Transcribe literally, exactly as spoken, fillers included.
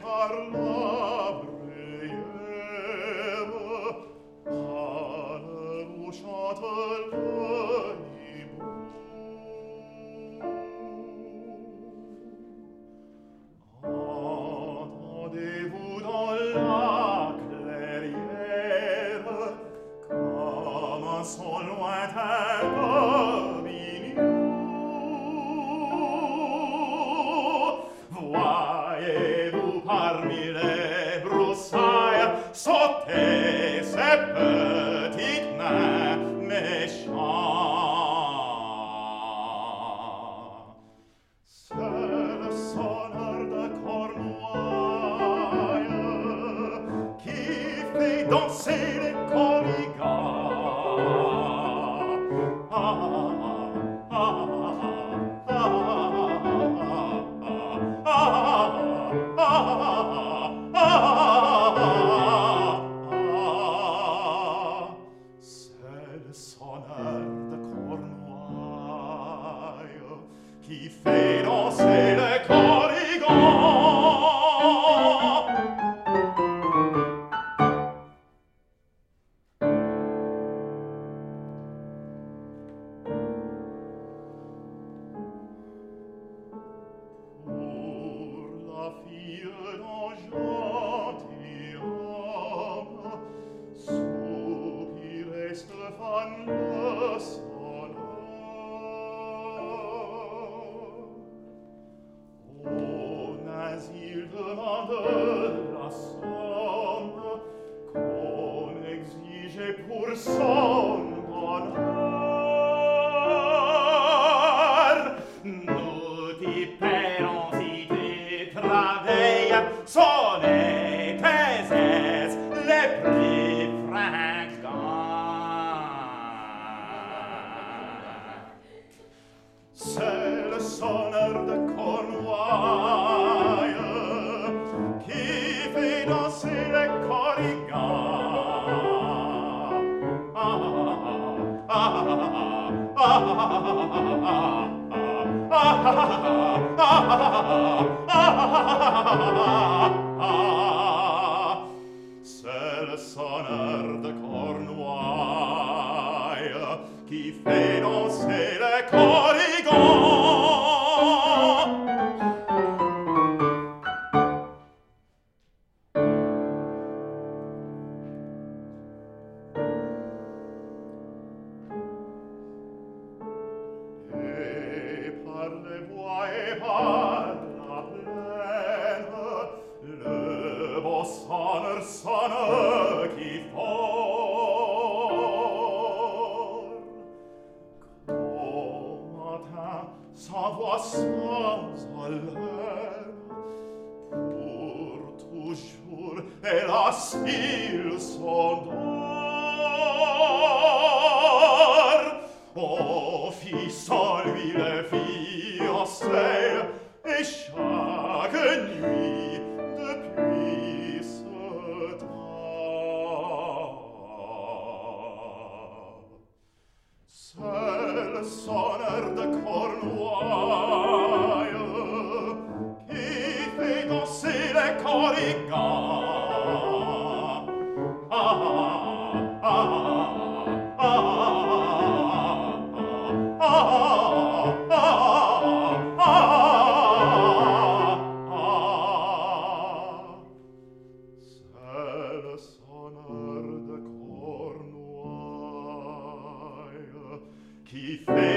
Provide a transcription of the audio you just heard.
par la bruyère, à l'heure où chante le hibou. Entendez-vous dans la clairière comme un son lointain comme ignou? Voyez-vous parmi les broussailles sauter ces petites nains méchants? C'est le sonneur de Cornouailles qui fait danser les corrigans. Ah, ah, ah, ah, ah, ah, ah, ah. C'est le sonneur de Cornouailles qui fait danser les corrigans. Pour la fille d'un gentilhomme, soupirait Stéphane le sonneur. Au asile demande la somme qu'on exigeait pour son bonheur. Nous t'y paierons si tu travailles, sonner tes aises les plus fringants. C'est le sonneur de Cornouailles qui fait danser les corrigans. Ah, ah, ah, ah, ah, ah, ah. C'est le sonneur de Cornouailles qui fait danser les corrigans. Et par les bois et par la plaine, le beau sonneur sonne qui fort. Qu'au matin, sa voix sans haleine, pour toujours, hélas, il s'endort. Oh, fils en lui les fiancés, et chaque nuit depuis ce temps, c'est le sonneur de Cornouailles qui fait danser les corrigans. Ah, ah, ah, ah, ah, ah, ah, ah. C'est le sonneur de Cornouailles qui fait